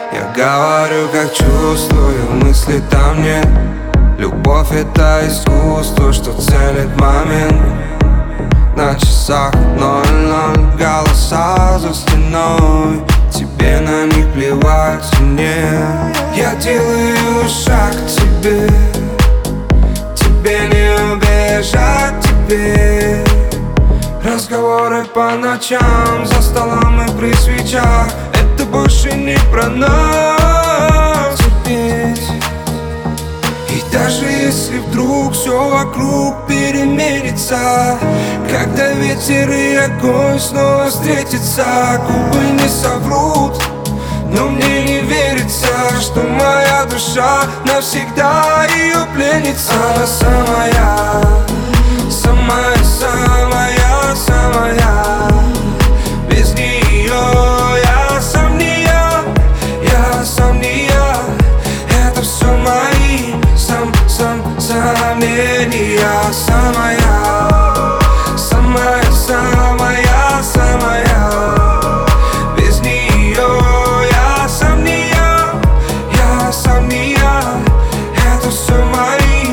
Я говорю, как чувствую, мысли там нет. Любовь — это искусство, что ценит момент. На часах 00, голоса за стеной. Тебе на них плевать, мне. Я делаю шаг к тебе. Тебе не убежать теперь. Разговоры по ночам, за столом и при свечах. Это больше не про нас теперь. И даже если вдруг все вокруг переменится, когда ветер и огонь снова встретятся, губы не соврут, но мне не верится, что моя душа навсегда ее пленница. Она самая, самая, самая, самая. Без нее я сам не я, я сам не я. Это все мои сомнения. Самая, самая, самая, самая. Без нее я сам не я, я сам не я. Это все мои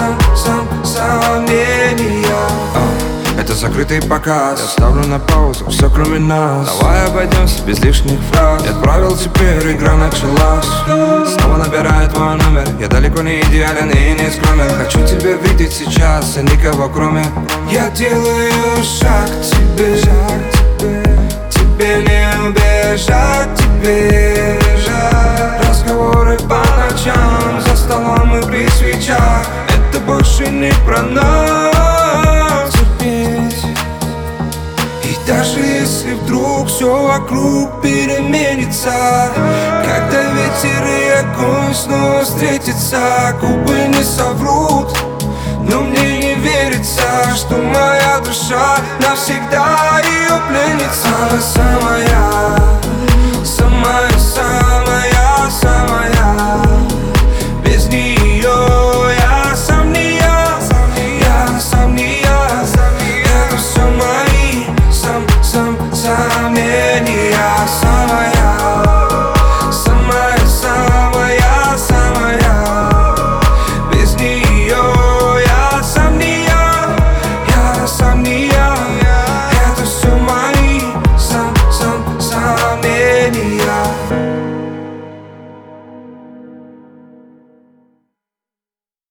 сомнения. Это закрытый показ, я ставлю на паузу все кроме нас. Давай обойдемся без лишних фраз. Я отправил теперь, игра началась. Снова набирает твой номер. Я далеко не идеален и не скромен. Хочу тебя видеть сейчас, и никого кроме. Я делаю шаг к тебе. Тебе не убежать теперь. Разговоры по ночам, за столом и при свечах. Это больше не про нас теперь. И даже если вдруг все вокруг переменится, когда ветер и огонь снова встретятся, губы не соврут, но мне не верится, что моя душа навсегда ее пленница. Она самая, самая,